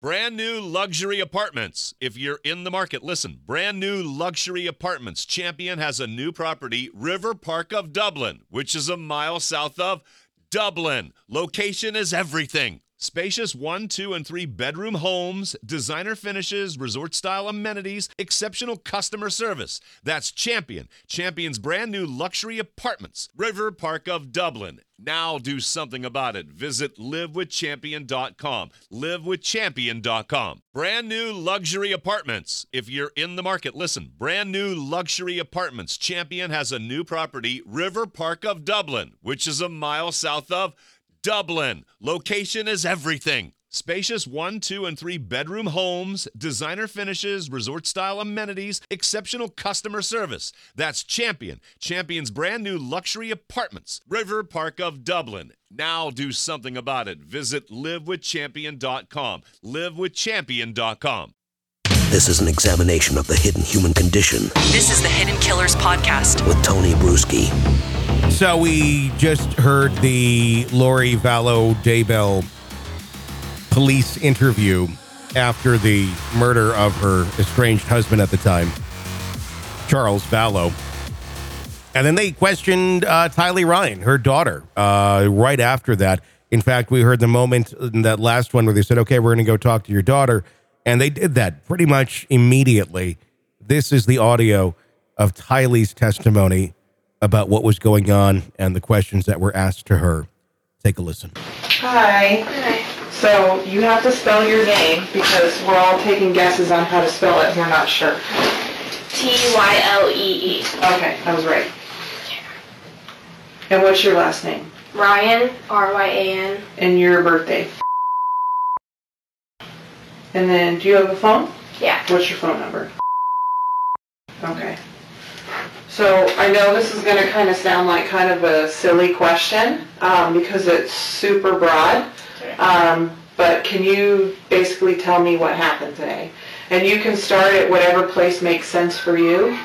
Brand new luxury apartments. If you're in the market, listen. Brand new luxury apartments. Champion has a new property, River Park of Dublin, which is a mile south of Dublin. Location is everything. Spacious 1, 2, and 3 bedroom homes, designer finishes, resort-style amenities, exceptional customer service. That's Champion. Champion's brand new luxury apartments, River Park of Dublin. Now do something about it. Visit livewithchampion.com. Livewithchampion.com. Brand new luxury apartments. If you're in the market, listen. Brand new luxury apartments. Champion has a new property, River Park of Dublin, which is a mile south of Dublin. Location is everything. Spacious 1, 2, and 3 bedroom homes, designer finishes, resort-style amenities, exceptional customer service. That's Champion. Champion's brand new luxury apartments, River Park of Dublin. Now do something about it. Visit livewithchampion.com. Livewithchampion.com. This is an examination of the hidden human condition. This is the Hidden Killers Podcast with Tony Bruschi. So we just heard the Lori Vallow Daybell police interview after the murder of her estranged husband at the time, Charles Vallow. And then they questioned Tylee Ryan, her daughter, right after that. In fact, we heard the moment in that last one where they said, okay, we're going to go talk to your daughter. And they did that pretty much immediately. This is the audio of Tylee's testimony about what was going on and the questions that were asked to her. Take a listen. Hi. Hi. So you have to spell your name because we're all taking guesses on how to spell it. We're not sure. Tylee. Okay, I was right. And what's your last name? Ryan, Ryan. And your birthday? And then, do you have a phone? Yeah. What's your phone number? Okay. So I know this is going to kind of sound like kind of a silly question because it's super broad. But can you basically tell me what happened today? And you can start at whatever place makes sense for you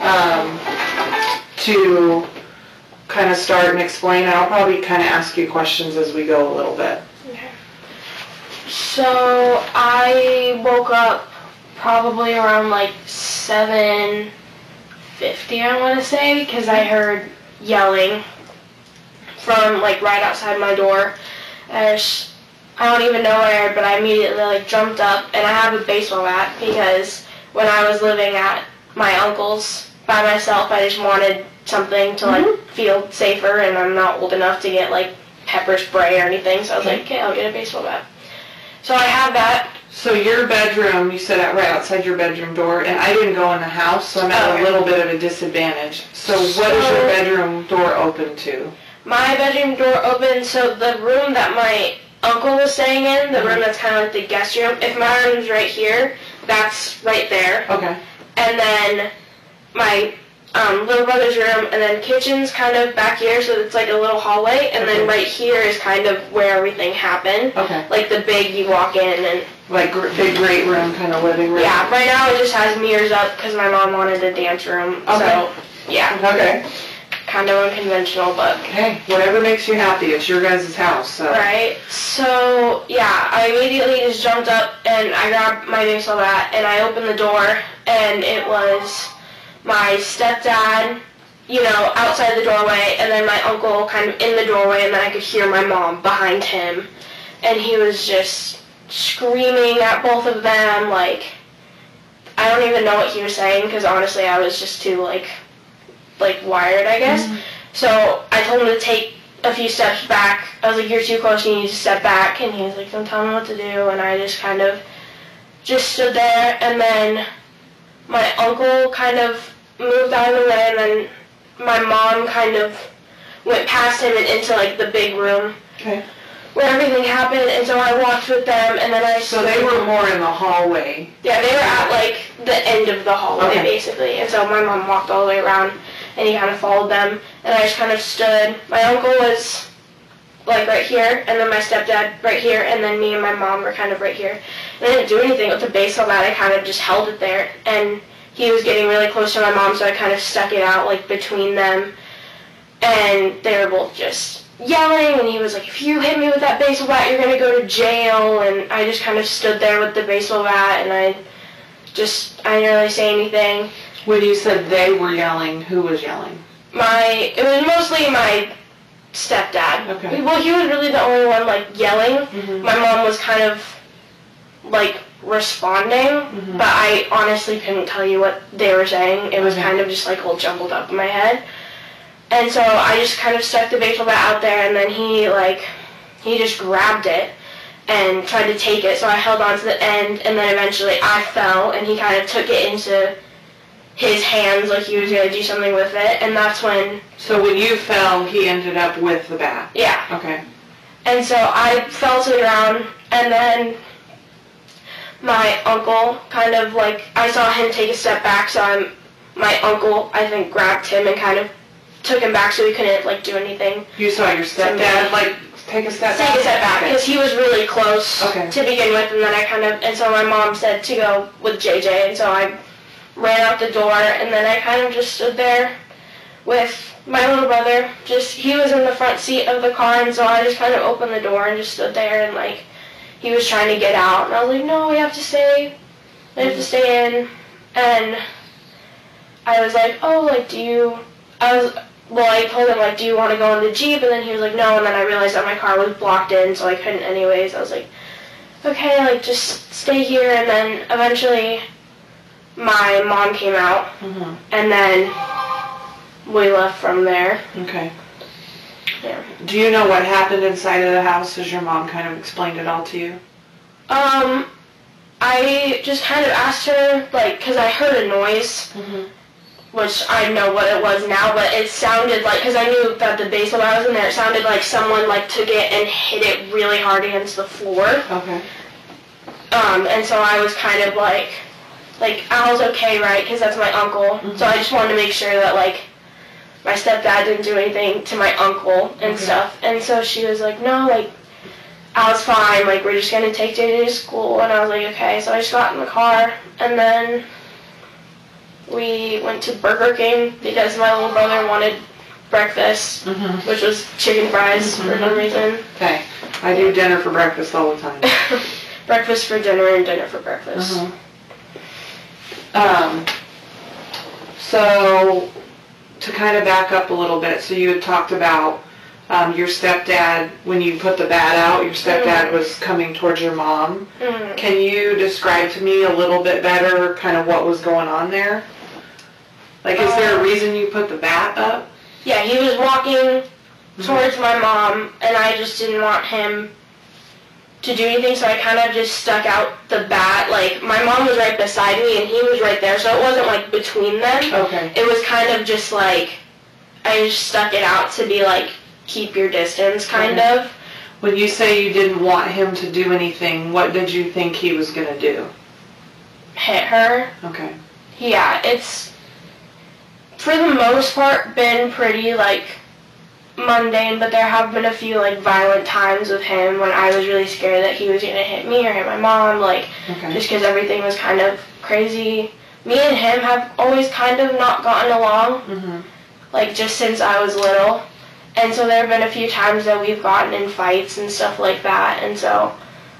to kind of start and explain. I'll probably kind of ask you questions as we go a little bit. Okay. So I woke up probably around like 7:50, I want to say, because I heard yelling from like right outside my door. And I don't even know what I heard, but I immediately like jumped up, and I have a baseball bat because when I was living at my uncle's by myself, I just wanted something to like feel safer, and I'm not old enough to get like pepper spray or anything, so I was like, okay, I'll get a baseball bat. So I have that. So your bedroom, you said right outside your bedroom door, and I didn't go in the house, so I'm at a little bit of a disadvantage. So what is your bedroom door open to? My bedroom door open, so the room that my uncle was staying in, the room that's kind of like the guest room, if my room's right here, that's right there. Okay. And then my little brother's room, and then kitchen's kind of back here, so it's like a little hallway, and then right here is kind of where everything happened. Okay. Like the big, you walk in and... Like big great room, kind of living room? Yeah, right now it just has mirrors up because my mom wanted a dance room, so yeah. Okay. Kind of unconventional, but... Hey, whatever makes you happy, it's your guys' house, so... Right, so yeah, I immediately just jumped up and I grabbed my baseball bat and I opened the door, and it was my stepdad, you know, outside the doorway, and then my uncle kind of in the doorway, and then I could hear my mom behind him, and he was just screaming at both of them, like, I don't even know what he was saying, because honestly I was just too, like wired, I guess. So I told him to take a few steps back. I was like, you're too close, you need to step back, and he was like, don't tell me what to do, and I just kind of just stood there, and then my uncle kind of moved out of the way, and then my mom kind of went past him and into like the big room where everything happened, and so I walked with them, and then So they were more in the hallway? Yeah, they were at like the end of the hallway, basically, and so my mom walked all the way around, and he kind of followed them, and I just kind of stood. My uncle was like right here, and then my stepdad right here, and then me and my mom were kind of right here. And I didn't do anything with the baseball bat, I kind of just held it there, and he was getting really close to my mom, so I kind of stuck it out like between them, and they were both just yelling, and he was like, if you hit me with that baseball bat, you're going to go to jail. And I just kind of stood there with the baseball bat, and I didn't really say anything. When you said they were yelling, who was yelling? It was mostly my stepdad. Okay. Well, he was really the only one, like, yelling. Mm-hmm. My mom was kind of, like, responding, but I honestly couldn't tell you what they were saying. It was kind of just, like, all jumbled up in my head. And so I just kind of stuck the baseball bat out there, and then he just grabbed it and tried to take it. So I held on to the end, and then eventually I fell, and he kind of took it into his hands like he was going to do something with it, and that's when... So when you fell, he ended up with the bat? Yeah. Okay. And so I fell to the ground, and then my uncle kind of, like, I saw him take a step back, so my uncle, I think, grabbed him and kind of took him back so he couldn't, like, do anything. You saw your stepdad, like, take a step back? Take a step back, because he was really close to begin with, and then and so my mom said to go with JJ, and so I ran out the door, and then I kind of just stood there with my little brother. He was in the front seat of the car, and so I just kind of opened the door and just stood there, and, like, he was trying to get out, and I was like, no, we have to stay. We have to stay in. And I was like, oh, like, I told him, like, do you want to go in the Jeep? And then he was like, no, and then I realized that my car was blocked in, so I couldn't anyways. I was like, okay, like, just stay here, and then eventually my mom came out, and then we left from there. Okay. Yeah. Do you know what happened inside of the house? Has your mom kind of explained it all to you? I just kind of asked her, like, because I heard a noise, which I know what it was now, but it sounded like, because I knew that the baseball bat was in there, it sounded like someone, like, took it and hit it really hard against the floor. Okay. And so I was kind of like, Al's okay, right? Because that's my uncle. So I just wanted to make sure that, like, my stepdad didn't do anything to my uncle and stuff. And so she was like, no, like, Al's fine. Like, we're just going to take JJ to school. And I was like, okay. So I just got in the car. And then we went to Burger King because my little brother wanted breakfast, which was chicken fries for some reason. Okay. I do dinner for breakfast all the time. Breakfast for dinner and dinner for breakfast. So, to kind of back up a little bit, so you had talked about your stepdad, when you put the bat out, your stepdad was coming towards your mom. Can you describe to me a little bit better kind of what was going on there? Like, is there a reason you put the bat up? Yeah, he was walking towards my mom, and I just didn't want him to do anything, so I kind of just stuck out the bat. Like, my mom was right beside me, and he was right there, so it wasn't, like, between them. Okay. It was kind of just, like, I just stuck it out to be, like, keep your distance, kind of. When you say you didn't want him to do anything, what did you think he was going to do? Hit her. Okay. Yeah, it's, for the most part, been pretty, like, mundane, but there have been a few, like, violent times with him when I was really scared that he was going to hit me or hit my mom, like, just because everything was kind of crazy. Me and him have always kind of not gotten along, like, just since I was little, and so there have been a few times that we've gotten in fights and stuff like that, and so,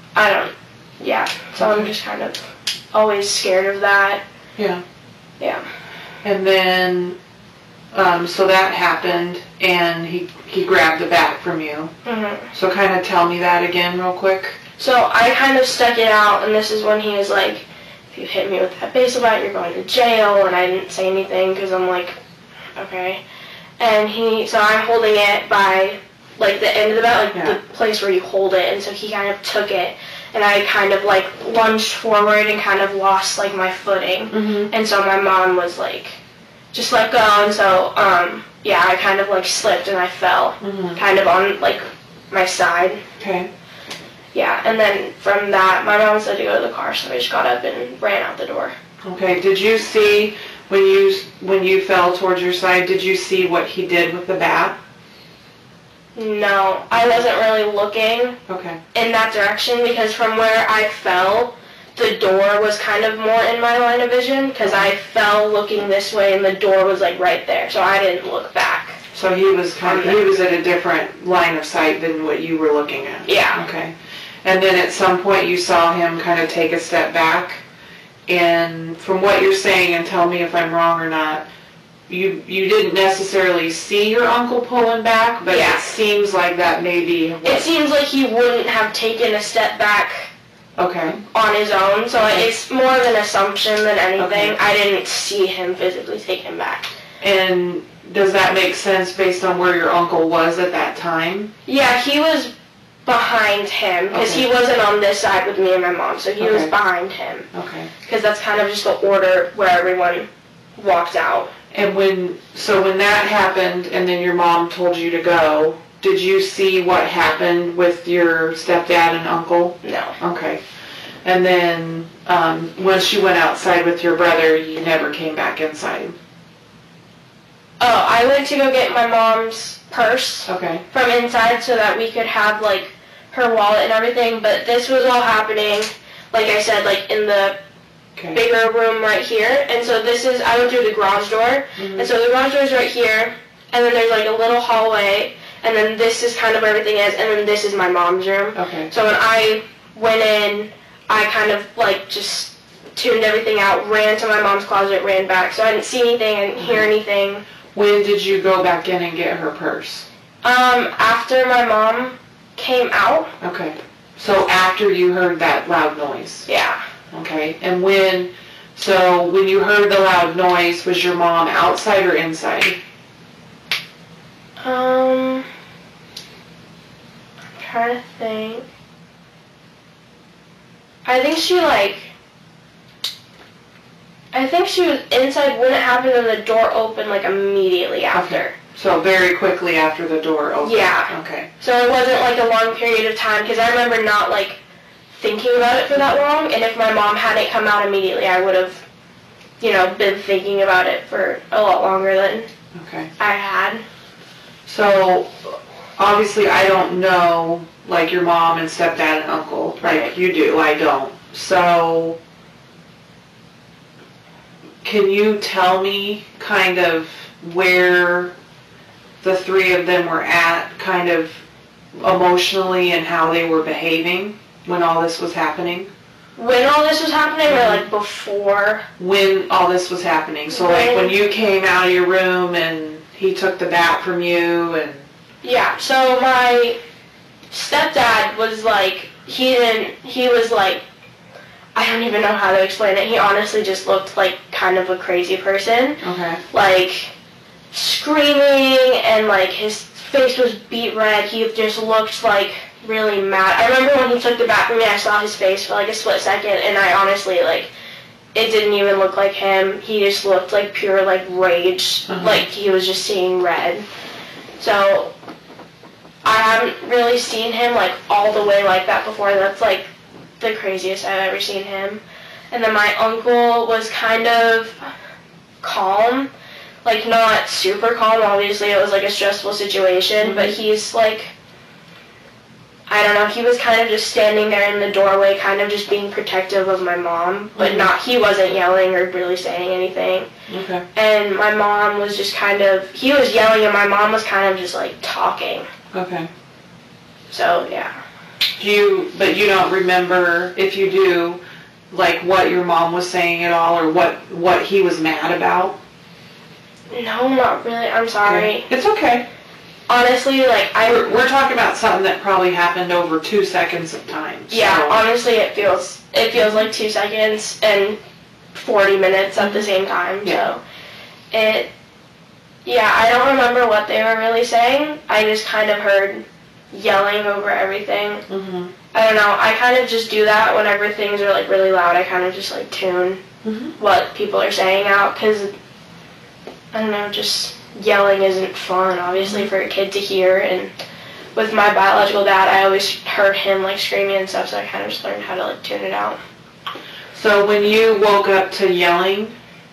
so I'm just kind of always scared of that. Yeah. Yeah. And then, so that happened, and he grabbed the bat from you. So kind of tell me that again real quick. So I kind of stuck it out, and this is when he was like, if you hit me with that baseball bat, you're going to jail, and I didn't say anything, because I'm like, okay. And so I'm holding it by, like, the end of the bat, like, the place where you hold it, and so he kind of took it, and I kind of, like, lunged forward and kind of lost, like, my footing. And so my mom was like, just let go, and so, I kind of, like, slipped and I fell, kind of on, like, my side. Okay. Yeah, and then from that, my mom said to go to the car, so I just got up and ran out the door. Okay, did you see, when you fell towards your side, did you see what he did with the bat? No, I wasn't really looking in that direction, because from where I fell, the door was kind of more in my line of vision, because I fell looking this way and the door was, like, right there, so I didn't look back. So he was he was at a different line of sight than what you were looking at. Yeah. Okay. And then at some point you saw him kind of take a step back, and from what you're saying, and tell me if I'm wrong or not, you didn't necessarily see your uncle pulling back, but Yeah. it seems like that maybe. It seems like he wouldn't have taken a step back Okay. on his own, so it's more of an assumption than anything. Okay. I didn't see him physically take him back. And does that make sense based on where your uncle was at that time? Yeah, he was behind him, because Okay. he wasn't on this side with me and my mom, so he was Okay. behind him. Okay. Because that's kind of just the order where everyone walked out. And when that happened and then your mom told you to go, did you see what happened with your stepdad and uncle? No. Okay. And then once you went outside with your brother, you never came back inside? Oh, I went to go get my mom's purse Okay. from inside so that we could have, like, her wallet and everything, but this was all happening, like I said, like, in the Okay. bigger room right here, and so I went through the garage door, and so the garage door is right here, and then there's, like, a little hallway, and then this is kind of where everything is, and then this is my mom's room. Okay. So when I went in, I kind of, like, just tuned everything out, ran to my mom's closet, ran back, so I didn't see anything, I didn't hear anything. When did you go back in and get her purse? After my mom came out. Okay. So after you heard that loud noise? Yeah. Okay. And when you heard the loud noise, was your mom outside or inside? I'm trying to think. I think she was inside when it happened and the door opened, like, immediately after. Okay. So very quickly after the door opened? Yeah. Okay. So it wasn't, like, a long period of time, because I remember not, like, thinking about it for that long, and if my mom hadn't come out immediately, I would have, been thinking about it for a lot longer than Okay. I had. So obviously I don't know, like, your mom and stepdad and uncle like Right. you do. I don't. So can you tell me kind of where the three of them were at, kind of emotionally, and how they were behaving when all this was happening? When all this was happening, or, like, before? When all this was happening. So, like, when you came out of your room and he took the bat from you and... Yeah, so my stepdad was, like, he was, like, I don't even know how to explain it. He honestly just looked like kind of a crazy person. Okay. Like, screaming, and, like, his face was beet red. He just looked, like, really mad. I remember when he took the bat from me, I saw his face for, like, a split second, and I honestly, like, it didn't even look like him. He just looked like pure, like, rage. Like, he was just seeing red. So, I haven't really seen him, like, all the way like that before. That's, like, the craziest I've ever seen him. And then my uncle was kind of calm. Like, not super calm, obviously. It was, like, a stressful situation. But he's, like, I don't know, he was kind of just standing there in the doorway, kind of just being protective of my mom. But he wasn't yelling or really saying anything. Okay. And my mom was just kind of, he was yelling and my mom was kind of just, like, talking. Okay. So, yeah. But you don't remember, if you do, like, what your mom was saying at all, or what he was mad about? No, not really. I'm sorry. Okay. It's okay. Honestly, like, We're talking about something that probably happened over 2 seconds of time. So. Yeah, honestly, it feels like 2 seconds and 40 minutes at the same time. Yeah. So, I don't remember what they were really saying. I just kind of heard yelling over everything. Mm-hmm. I don't know. I kind of just do that whenever things are, like, really loud. I kind of just, like, tune what people are saying out, because, I don't know, just yelling isn't fun, obviously, for a kid to hear. And with my biological dad, I always heard him, like, screaming and stuff, so I kind of just learned how to, like, tune it out. So when you woke up to yelling,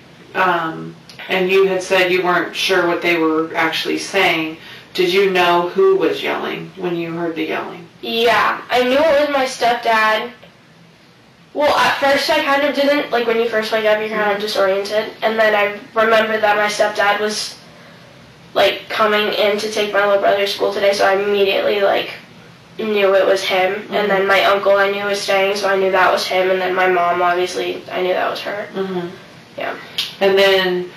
and you had said you weren't sure what they were actually saying, did you know who was yelling when you heard the yelling? Yeah, I knew it was my stepdad. Well, at first I kind of didn't. Like, when you first wake up, you're kind of disoriented. And then I remembered that my stepdad was like, coming in to take my little brother to school today, so I immediately, like, knew it was him. Mm-hmm. And then my uncle I knew was staying, so I knew that was him. And then my mom, obviously, I knew that was her. Mm-hmm. Yeah. And then,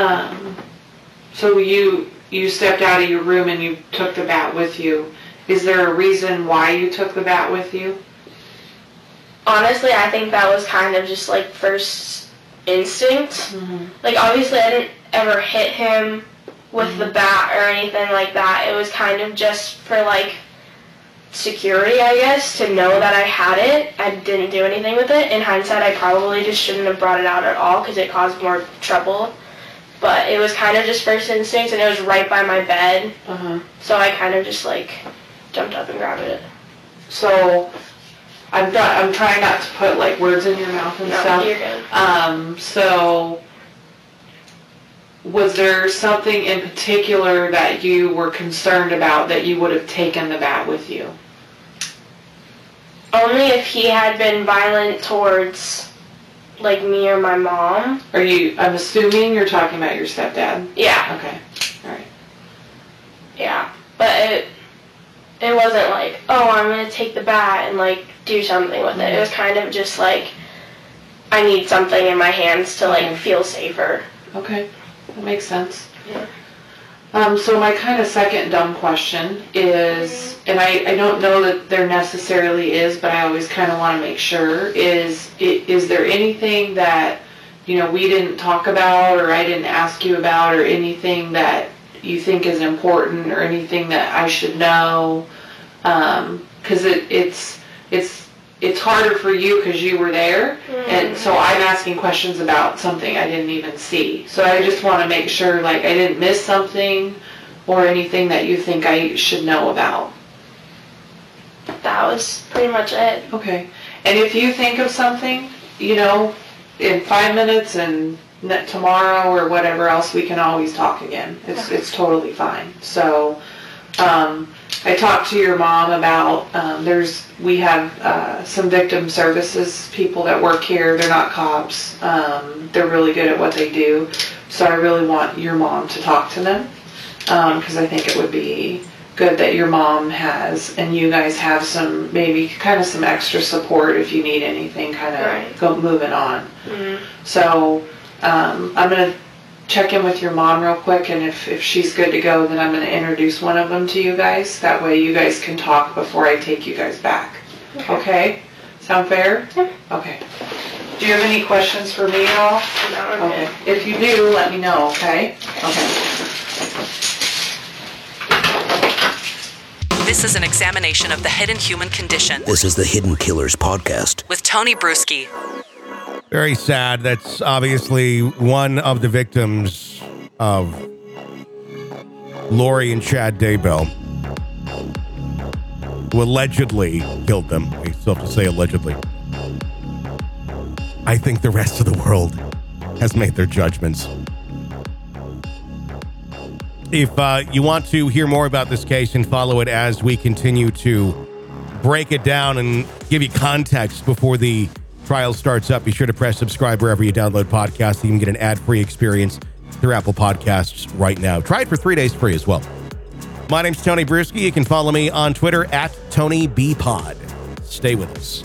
so you stepped out of your room and you took the bat with you. Is there a reason why you took the bat with you? Honestly, I think that was kind of just, like, first instinct. Mm-hmm. Like, obviously, I didn't ever hit him with the bat or anything like that. It was kind of just for, like, security, I guess, to know that I had it. I didn't do anything with it. In hindsight, I probably just shouldn't have brought it out at all because it caused more trouble. But it was kind of just first instinct, and it was right by my bed. So I kind of just, like, jumped up and grabbed it. So I'm trying not to put, like, words in your mouth and stuff. You're good. So was there something in particular that you were concerned about that you would have taken the bat with you? Only if he had been violent towards, like, me or my mom. I'm assuming you're talking about your stepdad? Yeah. Okay. All right. Yeah. But it wasn't like, oh, I'm going to take the bat and, like, do something with it. It was kind of just like, I need something in my hands to, like, feel safer. Okay. That makes sense. Yeah. So my kind of second dumb question is, and I don't know that there necessarily is, but I always kind of want to make sure, is there anything that, you know, we didn't talk about or I didn't ask you about or anything that you think is important or anything that I should know? Because it's harder for you because you were there, and so I'm asking questions about something I didn't even see. So I just want to make sure, like, I didn't miss something or anything that you think I should know about. That was pretty much it. Okay. And if you think of something, you know, in 5 minutes and tomorrow or whatever else, we can always talk again. It's totally fine. So I talked to your mom about, we have some victim services people that work here. They're not cops. They're really good at what they do. So I really want your mom to talk to them because I think it would be good that your mom has, and you guys have some, maybe kind of some extra support if you need anything kind of go moving on. Mm-hmm. So I'm going to check in with your mom real quick, and if she's good to go, then I'm going to introduce one of them to you guys. That way you guys can talk before I take you guys back. Okay? Sound fair? Yeah. Okay. Do you have any questions for me at all? No, okay. If you do, let me know, okay? Okay. This is an examination of the hidden human condition. This is the Hidden Killers Podcast. With Tony Bruschi. Very sad. That's obviously one of the victims of Lori and Chad Daybell, who allegedly killed them. I still have to say allegedly. I think the rest of the world has made their judgments. If you want to hear more about this case and follow it as we continue to break it down and give you context before the trial starts up, be sure to press subscribe wherever you download podcasts. You can get an ad-free experience through Apple Podcasts right now. Try it for 3 days free as well. My name's Tony Bruschi. You can follow me on Twitter at TonyBPod. Stay with us.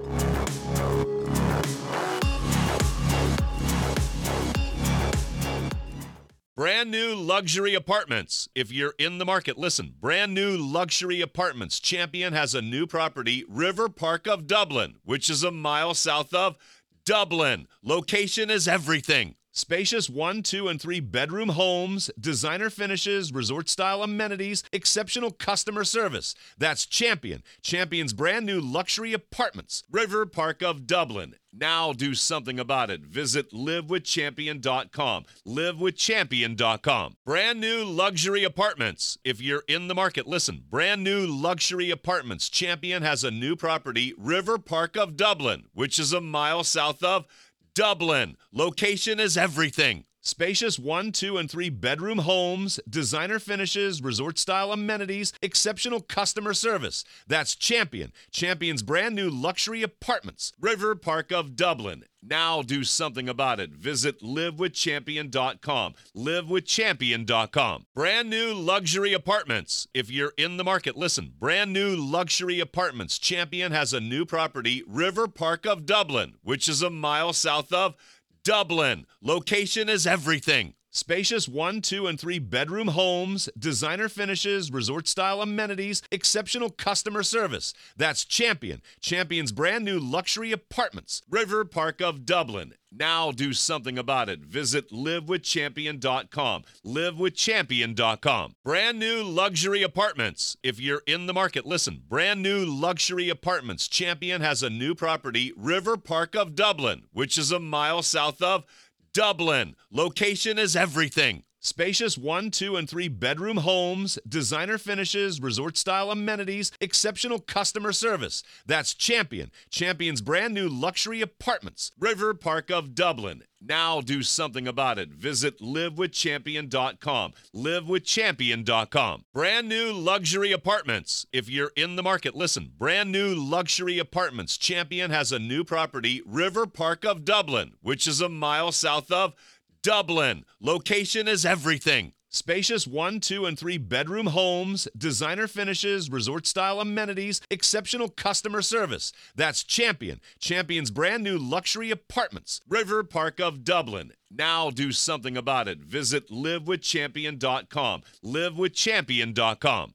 Brand new luxury apartments. If you're in the market, listen. Brand new luxury apartments. Champion has a new property, River Park of Dublin, which is a mile south of Dublin. Location is everything. Spacious 1, 2, and 3 bedroom homes, designer finishes, resort-style amenities, exceptional customer service. That's Champion. Champion's brand new luxury apartments, River Park of Dublin. Now do something about it. Visit livewithchampion.com. Livewithchampion.com. Brand new luxury apartments. If you're in the market, listen. Brand new luxury apartments. Champion has a new property, River Park of Dublin, which is a mile south of Dublin. Location is everything. Spacious 1, 2, and 3 bedroom homes, designer finishes, resort style amenities, exceptional customer service. That's Champion. Champion's brand new luxury apartments. River Park of Dublin. Now do something about it. Visit livewithchampion.com. Livewithchampion.com. Brand new luxury apartments. If you're in the market, listen. Brand new luxury apartments. Champion has a new property, River Park of Dublin, which is a mile south of Dublin. Location is everything. Spacious 1, 2, and 3 bedroom homes, designer finishes, resort style amenities, exceptional customer service. That's Champion. Champion's brand new luxury apartments. River Park of Dublin. Now do something about it. Visit livewithchampion.com. Livewithchampion.com. Brand new luxury apartments. If you're in the market, listen. Brand new luxury apartments. Champion has a new property, River Park of Dublin, which is a mile south of Dublin. Location is everything. Spacious 1, 2, and 3 bedroom homes, designer finishes, resort style amenities, exceptional customer service. That's Champion. Champion's brand new luxury apartments. River Park of Dublin. Now do something about it. Visit livewithchampion.com. Livewithchampion.com. Brand new luxury apartments. If you're in the market, listen. Brand new luxury apartments. Champion has a new property, River Park of Dublin, which is a mile south of Dublin. Location is everything. Spacious 1, 2, and 3 bedroom homes, designer finishes, resort style amenities, exceptional customer service. That's Champion. Champion's brand new luxury apartments. River Park of Dublin. Now do something about it. Visit livewithchampion.com. Livewithchampion.com.